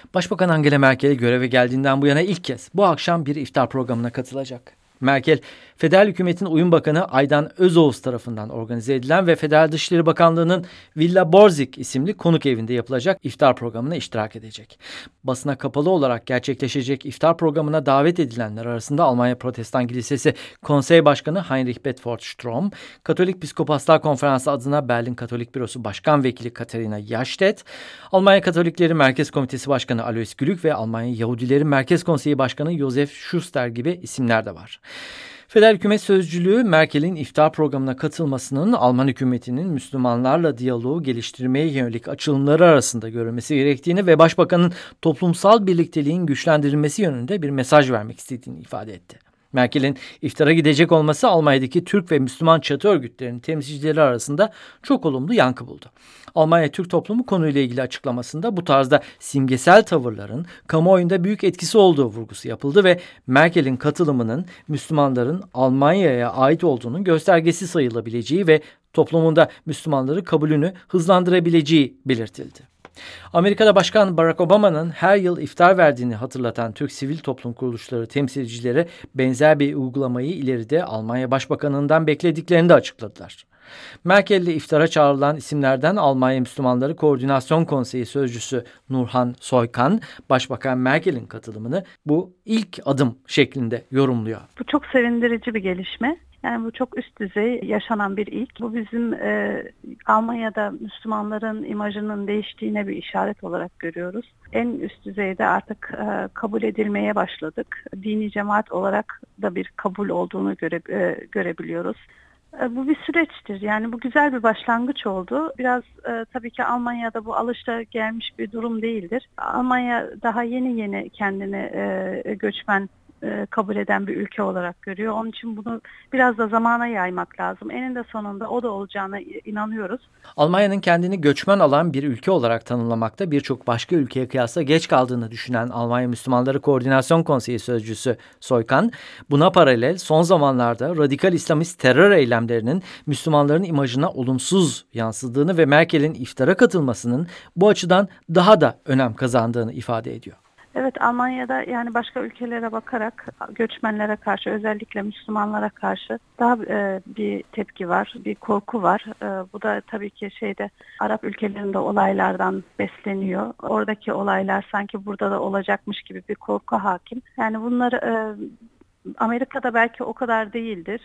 Başbakan Angela Merkel göreve geldiğinden bu yana ilk kez bu akşam bir iftar programına katılacak. Merkel, Federal Hükümet'in Uyum Bakanı Aydan Özoğuz tarafından organize edilen ve Federal Dışişleri Bakanlığı'nın Villa Borzik isimli konuk evinde yapılacak iftar programına iştirak edecek. Basına kapalı olarak gerçekleşecek iftar programına davet edilenler arasında Almanya Protestan Kilisesi Konsey Başkanı Heinrich Bedford Strom, Katolik Piskopaslar Konferansı adına Berlin Katolik Bürosu Başkan Vekili Katharina Jastedt, Almanya Katolikleri Merkez Komitesi Başkanı Alois Gülük ve Almanya Yahudileri Merkez Konseyi Başkanı Josef Schuster gibi isimler de var. Federal Hükümet Sözcülüğü, Merkel'in iftar programına katılmasının Alman hükümetinin Müslümanlarla diyaloğu geliştirmeye yönelik açılımları arasında görülmesi gerektiğini ve Başbakanın toplumsal birlikteliğin güçlendirilmesi yönünde bir mesaj vermek istediğini ifade etti. Merkel'in iftara gidecek olması Almanya'daki Türk ve Müslüman çatı örgütlerinin temsilcileri arasında çok olumlu yankı buldu. Almanya Türk toplumu konuyla ilgili açıklamasında bu tarzda simgesel tavırların kamuoyunda büyük etkisi olduğu vurgusu yapıldı ve Merkel'in katılımının Müslümanların Almanya'ya ait olduğunun göstergesi sayılabileceği ve toplumunda Müslümanları kabulünü hızlandırabileceği belirtildi. Amerika'da Başkan Barack Obama'nın her yıl iftar verdiğini hatırlatan Türk sivil toplum kuruluşları temsilcileri benzer bir uygulamayı ileride Almanya Başbakanı'ndan beklediklerini de açıkladılar. Merkel'le iftara çağrılan isimlerden Almanya Müslümanları Koordinasyon Konseyi Sözcüsü Nurhan Soykan, Başbakan Merkel'in katılımını bu ilk adım şeklinde yorumluyor. Bu çok sevindirici bir gelişme. Yani bu çok üst düzey yaşanan bir ilk. Bu bizim Almanya'da Müslümanların imajının değiştiğine bir işaret olarak görüyoruz. En üst düzeyde artık kabul edilmeye başladık. Dini cemaat olarak da bir kabul olduğunu görebiliyoruz. Bu bir süreçtir. Yani bu güzel bir başlangıç oldu. Biraz tabii ki Almanya'da bu alışılagelmiş bir durum değildir. Almanya daha yeni kendini göçmen kabul eden bir ülke olarak görüyor. Onun için bunu biraz da zamana yaymak lazım. Eninde sonunda o da olacağına inanıyoruz. Almanya'nın kendini göçmen alan bir ülke olarak tanımlamakta birçok başka ülkeye kıyasla geç kaldığını düşünen Almanya Müslümanları Koordinasyon Konseyi Sözcüsü Soykan, buna paralel son zamanlarda radikal İslamist terör eylemlerinin Müslümanların imajına olumsuz yansıdığını ve Merkel'in iftara katılmasının bu açıdan daha da önem kazandığını ifade ediyor. Evet, Almanya'da yani başka ülkelere bakarak göçmenlere karşı, özellikle Müslümanlara karşı daha bir tepki var, bir korku var. Bu da tabii ki Arap ülkelerinde olaylardan besleniyor. Oradaki olaylar sanki burada da olacakmış gibi bir korku hakim. Yani bunları Amerika'da belki o kadar değildir.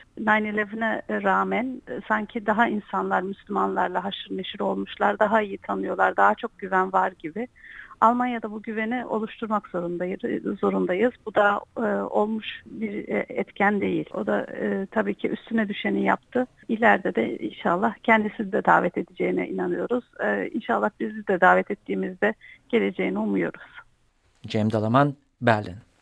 9/11'e rağmen sanki daha insanlar Müslümanlarla haşır neşir olmuşlar, daha iyi tanıyorlar, daha çok güven var gibi. Almanya'da bu güveni oluşturmak zorundayız. Bu da olmuş bir etken değil. O da tabii ki üstüne düşeni yaptı. İleride de inşallah kendisini de davet edeceğine inanıyoruz. İnşallah bizi de davet ettiğimizde geleceğini umuyoruz. Cem Dalaman, Berlin.